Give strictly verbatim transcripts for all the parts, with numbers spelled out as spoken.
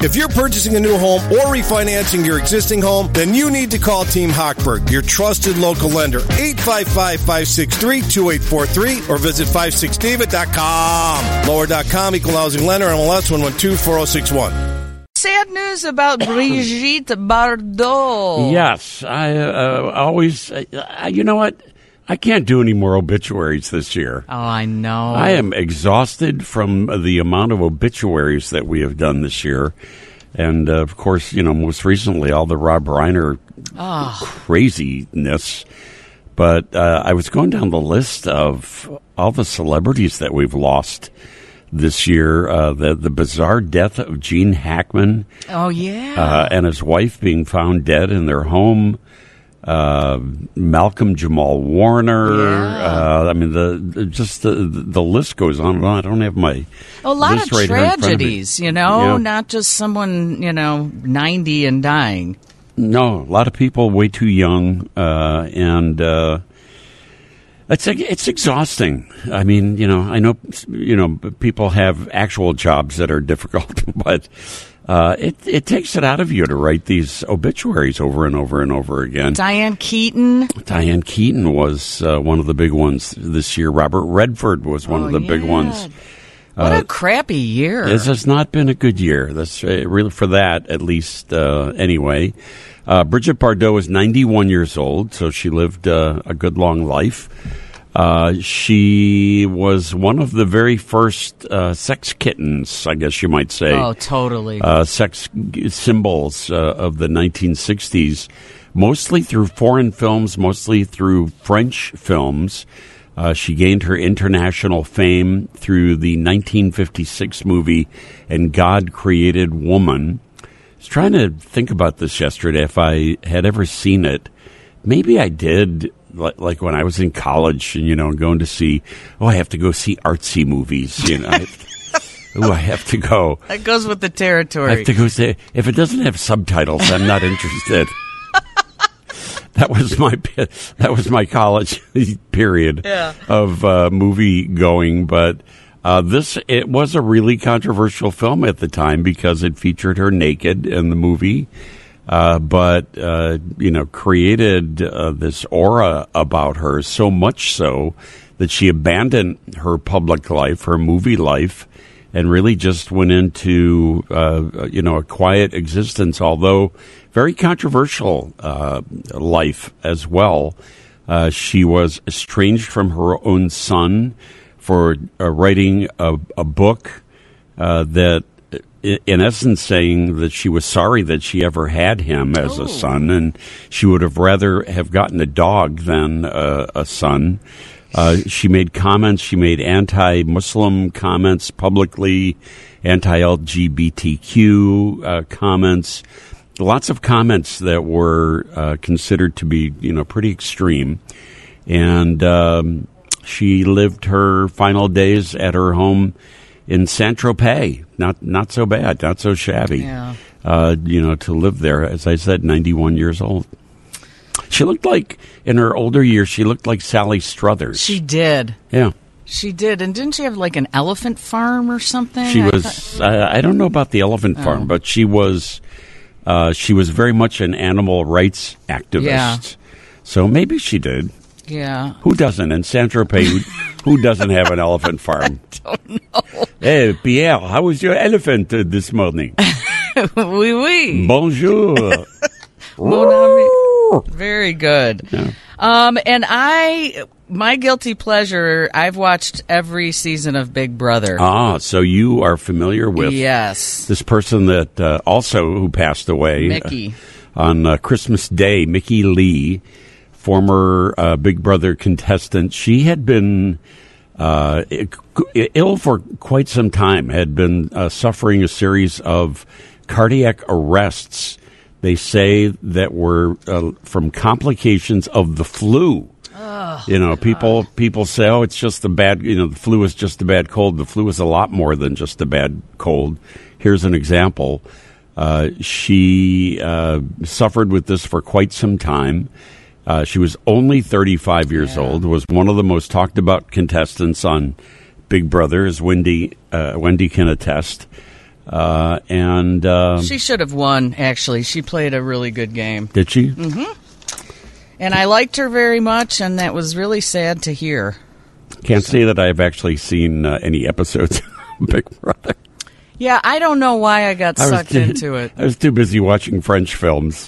If you're purchasing a new home or refinancing your existing home, then you need to call Team Hochberg, your trusted local lender. eight five five, five six three, two eight four three or visit five six david dot com. Lower dot com, equal housing lender, M L S one one two four zero six one. Sad news about Brigitte Bardot. Yes, I uh, always, uh, you know what? I can't do any more obituaries this year. Oh, I know. I am exhausted from the amount of obituaries that we have done this year. And, uh, of course, you know, most recently, all the Rob Reiner oh. craziness. But uh, I was going down the list of all the celebrities that we've lost this year. Uh, the, the bizarre death of Gene Hackman. Oh, yeah. Uh, and his wife being found dead in their home. Uh, Malcolm Jamal Warner. Yeah. Uh, I mean, the, the just the the list goes on and on. I don't have my a lot list of right tragedies, you know, yeah. not just someone, you know, ninety and dying. No, a lot of people way too young, uh, and uh, it's it's exhausting. I mean, you know, I know you know people have actual jobs that are difficult, but. Uh, it it takes it out of you to write these obituaries over and over and over again. Diane Keaton. Diane Keaton was uh, one of the big ones this year. Robert Redford was one oh, of the yeah. big ones. What uh, a crappy year. This has not been a good year. That's uh, really for that, at least. Uh, anyway, uh, Brigitte Bardot is ninety-one years old, so she lived uh, a good long life. Uh, she was one of the very first uh, sex kittens, I guess you might say. Oh, totally. Uh, sex g- symbols uh, of the nineteen sixties, mostly through foreign films, mostly through French films. Uh, she gained her international fame through the nineteen fifty-six movie And God Created Woman. I was trying to think about this yesterday, if I had ever seen it. Maybe I did. Like when I was in college, and you know, going to see, oh, I have to go see artsy movies. You know, I, oh, I have to go. That goes with the territory. I have to go see. If it doesn't have subtitles, I'm not interested. That was my that was my college period yeah. of uh, movie going. But uh, this it was a really controversial film at the time because it featured her naked in the movie. Uh, but, uh, you know, created uh, this aura about her, so much so that she abandoned her public life, her movie life, and really just went into, uh, you know, a quiet existence, although very controversial uh, life as well. Uh, she was estranged from her own son for uh, writing a, a book uh, that in essence saying that she was sorry that she ever had him as oh. a son, and she would have rather have gotten a dog than uh, a son. Uh, she made comments, she made anti-Muslim comments publicly, anti-L G B T Q uh, comments, lots of comments that were uh, considered to be, you know, pretty extreme. And um, she lived her final days at her home in Saint-Tropez. Not not so bad, not so shabby. Yeah. Uh, you know, to live there, as I said, ninety-one years old. She looked like, in her older years, she looked like Sally Struthers. She did. Yeah. She did. And didn't she have like an elephant farm or something? She I was, thought... I, I don't know about the elephant Oh. farm, but she was, uh, she was very much an animal rights activist. Yeah. So maybe she did. Yeah. Who doesn't? In Saint-Tropez, who, who doesn't have an elephant farm? I don't know. Hey, Pierre, how was your elephant uh, this morning? Oui, oui. Bonjour. Mon ami. Very good. Yeah. Um, and I, my guilty pleasure, I've watched every season of Big Brother. Ah, so you are familiar with Yes. this person that uh, also who passed away Mickey. uh, on uh, Christmas Day, Mickey Lee, former uh, Big Brother contestant. She had been uh, ill for quite some time, had been uh, suffering a series of cardiac arrests. They say that were uh, from complications of the flu. Oh, you know, people people say, oh, it's just a bad, you know, the flu is just a bad cold. The flu is a lot more than just a bad cold. Here's an example. Uh, she uh, suffered with this for quite some time. Uh, she was only thirty-five years Yeah. old, was one of the most talked about contestants on Big Brother, as Wendy, uh, Wendy can attest. Uh, and uh, she should have won, actually. She played a really good game. Did she? Mm-hmm. And I liked her very much, and that was really sad to hear. Can't say that I've actually seen uh, any episodes of Big Brother. Yeah, I don't know why I got I sucked too, into it. I was too busy watching French films.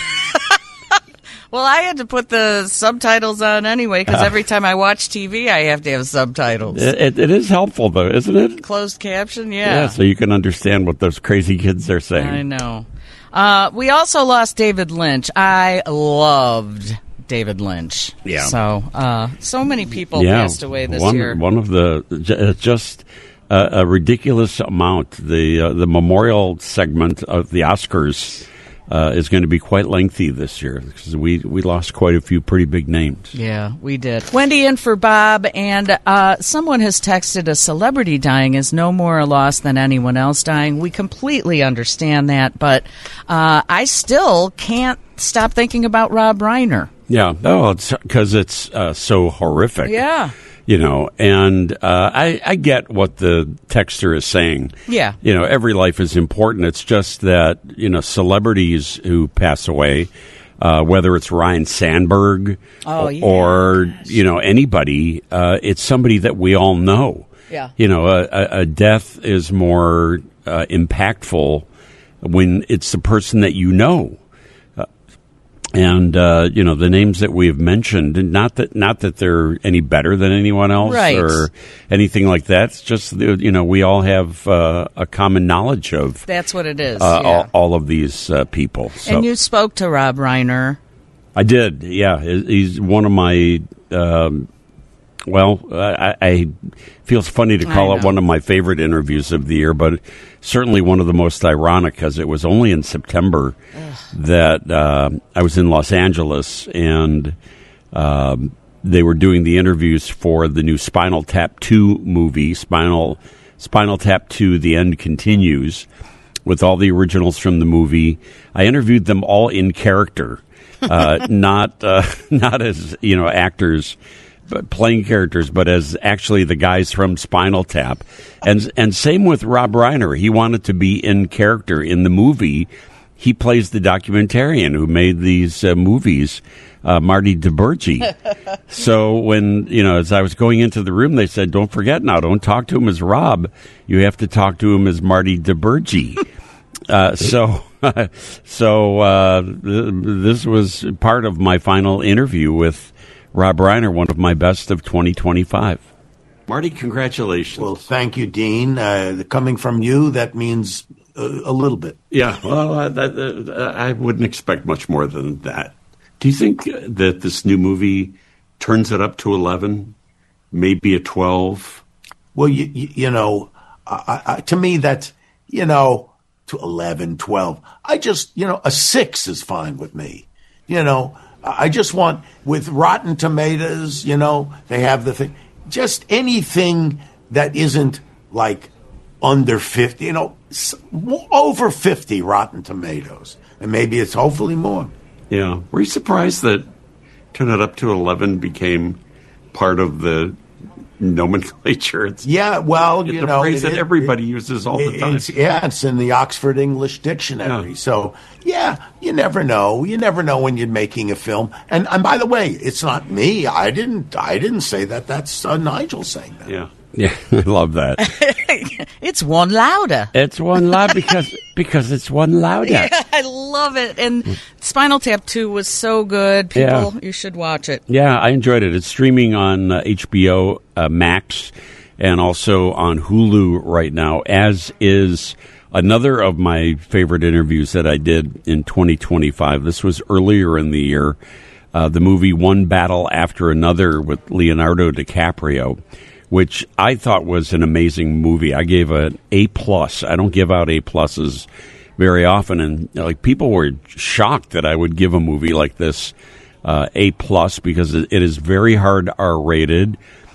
Well, I had to put the subtitles on anyway, because Uh. every time I watch T V, I have to have subtitles. It, it, it is helpful, though, isn't it? Closed caption, yeah. Yeah, so you can understand what those crazy kids are saying. I know. Uh, we also lost David Lynch. I loved David Lynch. Yeah. So, uh, so many people yeah, passed away this one, year. One of the j- just uh, a ridiculous amount. The uh, the memorial segment of the Oscars uh, is going to be quite lengthy this year because we we lost quite a few pretty big names. Yeah, we did. Wendy in for Bob, and uh, someone has texted, a celebrity dying is no more a loss than anyone else dying. We completely understand that, but uh, I still can't stop thinking about Rob Reiner. Yeah, no, it's because it's uh, so horrific. Yeah. You know, and uh, I, I get what the texter is saying. Yeah. You know, every life is important. It's just that, you know, celebrities who pass away, uh, whether it's Ryan Sandberg oh, or, yeah. or, you know, anybody, uh, it's somebody that we all know. Yeah. You know, a, a, a death is more uh, impactful when it's the person that you know. And, uh, you know, the names that we have mentioned, not that not that they're any better than anyone else right. or anything like that. It's just, you know, we all have uh, a common knowledge of That's what it is. uh, yeah. all, all of these uh, people. So. And you spoke to Rob Reiner. I did, yeah. He's one of my, um, well, I, I feels funny to call it one of my favorite interviews of the year, but certainly one of the most ironic because it was only in September Ugh. that uh, I was in Los Angeles and um, they were doing the interviews for the new Spinal Tap two movie, Spinal Spinal Tap two: The End Continues, with all the originals from the movie. I interviewed them all in character, uh, not uh, not as, you know, actors, but playing characters, but as actually the guys from Spinal Tap. And and same with Rob Reiner. He wanted to be in character in the movie. He plays the documentarian who made these uh, movies, uh, Marty DiBergi. So when, you know, as I was going into the room, they said, don't forget now, don't talk to him as Rob. You have to talk to him as Marty DiBergi. uh, so so uh, th- this was part of my final interview with Rob Reiner, one of my best of twenty twenty-five. Marty, congratulations. Well, thank you, Dean. Uh, coming from you, that means a, a little bit. Yeah, well, uh, that, uh, I wouldn't expect much more than that. Do you think that this new movie turns it up to eleven, maybe a twelve? Well, you, you, you know, I, I, to me, that's, you know, to eleven, twelve. I just, you know, a six is fine with me, you know. I just want, with Rotten Tomatoes, you know, they have the thing, just anything that isn't like under fifty, you know, over fifty Rotten Tomatoes. And maybe it's hopefully more. Yeah. Were you surprised that Turn It Up to eleven became part of the nomenclature? It's, yeah, well, it's you a know. phrase it, that it, everybody it, uses all the it, time. It's, yeah, it's in the Oxford English Dictionary. Yeah. So, yeah, you never know. You never know when you're making a film. And, and by the way, it's not me. I didn't I didn't say that. That's uh, Nigel saying that. Yeah. Yeah, I love that. It's one louder. It's one loud because because it's one louder. Yeah, I love it. And Spinal Tap two was so good. People, Yeah. you should watch it. Yeah, I enjoyed it. It's streaming on uh, H B O uh, Max and also on Hulu right now, as is another of my favorite interviews that I did in twenty twenty-five. This was earlier in the year. Uh, the movie One Battle After Another with Leonardo DiCaprio, which I thought was an amazing movie. I gave an A plus. I don't give out A pluses very often, and you know, like people were shocked that I would give a movie like this uh, A plus because it, it is very hard R rated.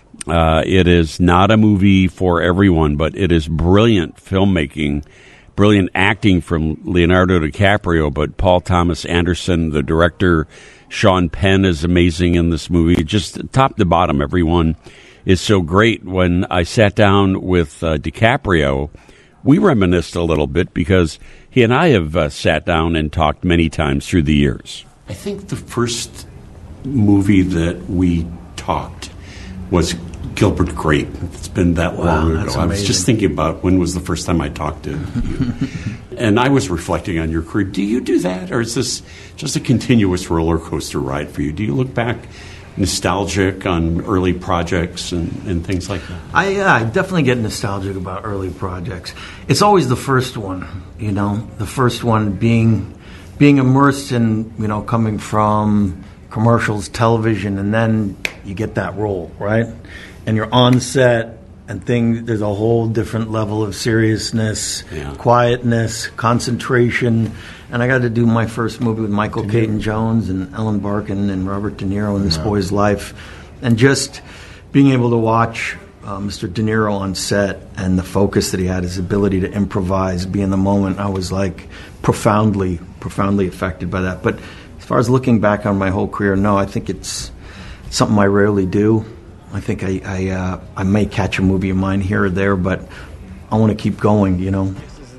Uh, it is not a movie for everyone, but it is brilliant filmmaking, brilliant acting from Leonardo DiCaprio. But Paul Thomas Anderson, the director, Sean Penn is amazing in this movie. Just top to bottom, everyone is so great. When I sat down with uh, DiCaprio, we reminisced a little bit because he and I have uh, sat down and talked many times through the years. I think the first movie that we talked was Gilbert Grape. It's been that Wow, long that's ago. I was amazing. just thinking about when was the first time I talked to you. And I was reflecting on your career. Do you do that, or is this just a continuous roller coaster ride for you? Do you look back nostalgic on early projects and, and things like that? I, yeah, I definitely get nostalgic about early projects. It's always the first one, you know, the first one being being immersed in, you know, coming from commercials, television, and then you get that role, right? And you're on set, and things, there's a whole different level of seriousness, Yeah. quietness, concentration. And I got to do my first movie with Michael Caton Jones and Ellen Barkin and Robert De Niro in This Boy's Life. And just being able to watch uh, Mister De Niro on set and the focus that he had, his ability to improvise, be in the moment, I was like profoundly, profoundly affected by that. But as far as looking back on my whole career, no, I think it's something I rarely do. I think I I, uh, I may catch a movie of mine here or there, but I want to keep going, you know.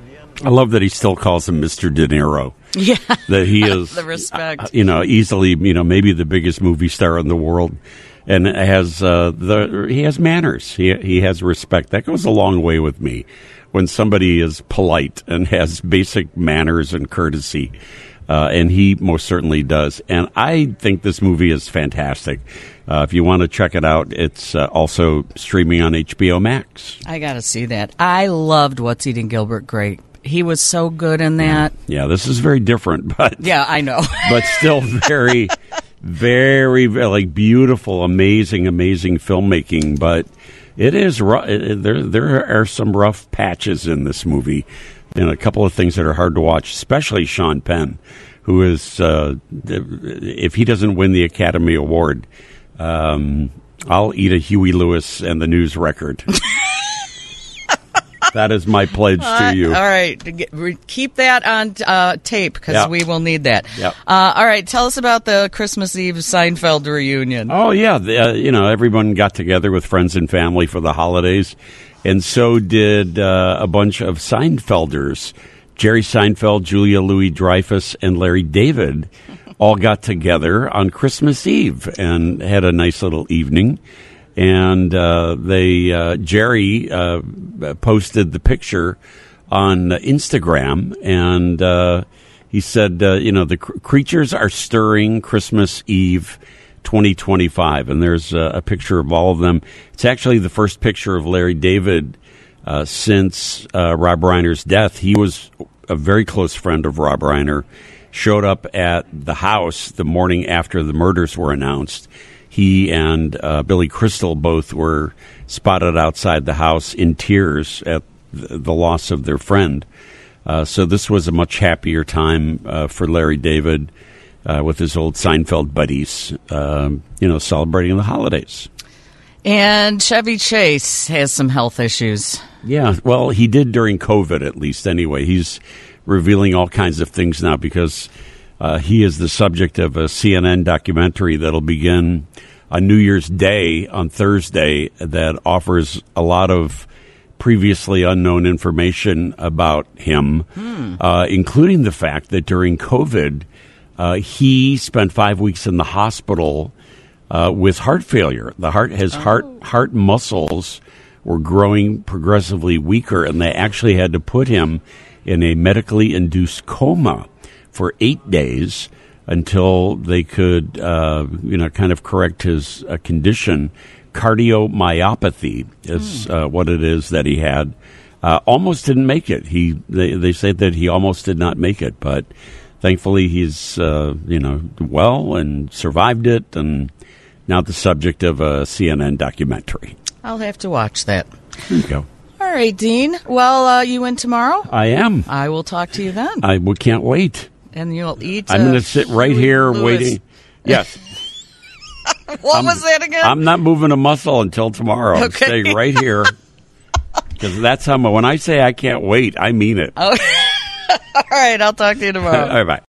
I love that he still calls him Mister De Niro. Yeah. That he is, The respect. uh, you know, easily, you know, maybe the biggest movie star in the world, and has uh, the he has manners. He he has respect. That goes a long way with me. When somebody is polite and has basic manners and courtesy, uh, and he most certainly does. And I think this movie is fantastic. Uh, if you want to check it out, it's uh, also streaming on H B O Max. I got to see that. I loved What's Eating Gilbert Grape. He was so good in that. Yeah, this is very different, but Yeah, I know. but still very, very, very, like beautiful, amazing, amazing filmmaking. But it is rough. There, there are some rough patches in this movie, and a couple of things that are hard to watch, especially Sean Penn, who is, uh, if he doesn't win the Academy Award, um, I'll eat a Huey Lewis and the News record. That is my pledge to you. All right. Get- re- Keep that on uh, tape because Yeah. we will need that. Yep. Uh, all right. Tell us about the Christmas Eve Seinfeld reunion. Oh, yeah. The, uh, you know, everyone got together with friends and family for the holidays, and so did uh, a bunch of Seinfelders. Jerry Seinfeld, Julia Louis-Dreyfus, and Larry David all got together on Christmas Eve and had a nice little evening. And uh, they uh, Jerry uh, posted the picture on Instagram, and uh, he said, uh, you know, the cr- creatures are stirring Christmas Eve twenty twenty-five. And there's uh, a picture of all of them. It's actually the first picture of Larry David uh, since uh, Rob Reiner's death. He was a very close friend of Rob Reiner, showed up at the house the morning after the murders were announced. He and uh, Billy Crystal both were spotted outside the house in tears at th- the loss of their friend. Uh, so this was a much happier time uh, for Larry David uh, with his old Seinfeld buddies, um, you know, celebrating the holidays. And Chevy Chase has some health issues. Yeah, well, he did during COVID, at least anyway. He's revealing all kinds of things now because uh, he is the subject of a C N N documentary that'll begin on New Year's Day on Thursday that offers a lot of previously unknown information about him, hmm. uh, including the fact that during COVID, uh, he spent five weeks in the hospital uh, with heart failure. The heart, his oh. heart heart muscles were growing progressively weaker, and they actually had to put him in a medically induced coma for eight days until they could, uh, you know, kind of correct his uh, condition. Cardiomyopathy is uh, what it is that he had. Uh, almost didn't make it. He they they said that he almost did not make it, but thankfully he's uh, you know well and survived it, and now the subject of a C N N documentary. I'll have to watch that. There you go. All right, Dean. Well, uh, you in tomorrow? I am. I will talk to you then. I we can't wait. And you'll eat. I'm uh, going to sit right here Lewis. waiting. Yes. What I'm, was that again? I'm not moving a muscle until tomorrow. I'm Okay. staying right here. Because that's how, when I say I can't wait, I mean it. Okay. All right, I'll talk to you tomorrow. All right, bye.